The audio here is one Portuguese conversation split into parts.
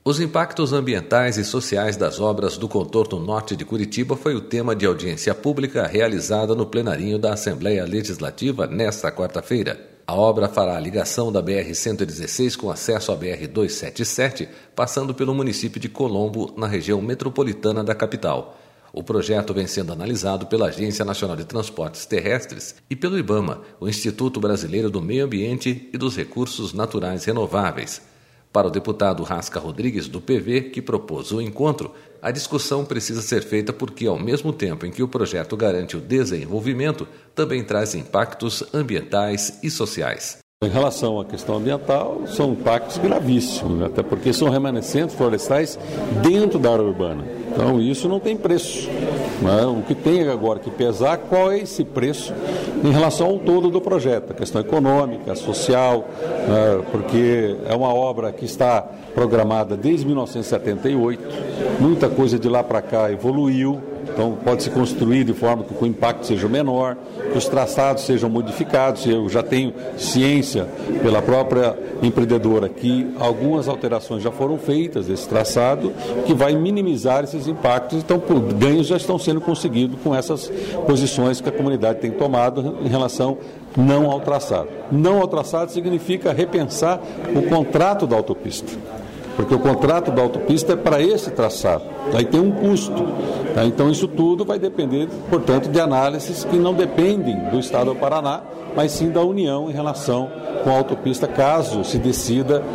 Os impactos ambientais e sociais das obras do contorno norte de Curitiba foi o tema de audiência pública realizada no plenarinho da Assembleia Legislativa nesta quarta-feira. A obra fará a ligação da BR-116 com acesso à BR-277, passando pelo município de Colombo, na região metropolitana da capital. O projeto vem sendo analisado pela Agência Nacional de Transportes Terrestres e pelo IBAMA, o Instituto Brasileiro do Meio Ambiente e dos Recursos Naturais Renováveis. Para o deputado Rasca Rodrigues, do PV, que propôs o encontro, a discussão precisa ser feita porque, ao mesmo tempo em que o projeto garante o desenvolvimento, também traz impactos ambientais e sociais. Em relação à questão ambiental, são impactos gravíssimos, até porque são remanescentes florestais dentro da área urbana. Então, isso não tem preço. O que tem agora que pesar, qual é esse preço em relação ao todo do projeto, a questão econômica, social, porque é uma obra que está programada desde 1978, muita coisa de lá para cá evoluiu. Então, pode se construir de forma que o impacto seja menor, que os traçados sejam modificados. Eu já tenho ciência, pela própria empreendedora, que algumas alterações já foram feitas desse traçado, que vai minimizar esses impactos. Então, ganhos já estão sendo conseguidos com essas posições que a comunidade tem tomado em relação não ao traçado. Não ao traçado significa repensar o contrato da autopista. Porque o contrato da autopista é para esse traçado, aí tem um custo. Tá? Então isso tudo vai depender, portanto, de análises que não dependem do Estado do Paraná, mas sim da União em relação com a autopista, caso se decida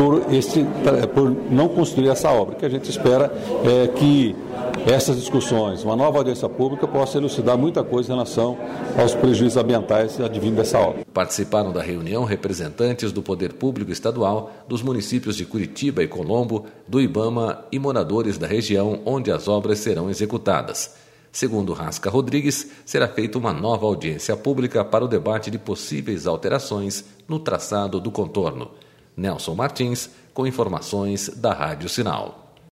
por não construir essa obra. O que a gente espera é que essas discussões, uma nova audiência pública, possa elucidar muita coisa em relação aos prejuízos ambientais advindos dessa obra. Participaram da reunião representantes do Poder Público Estadual, dos municípios de Curitiba e Colombo, do IBAMA e moradores da região onde as obras serão executadas. Segundo Rasca Rodrigues, será feita uma nova audiência pública para o debate de possíveis alterações no traçado do contorno. Nelson Martins, com informações da Rádio Sinal.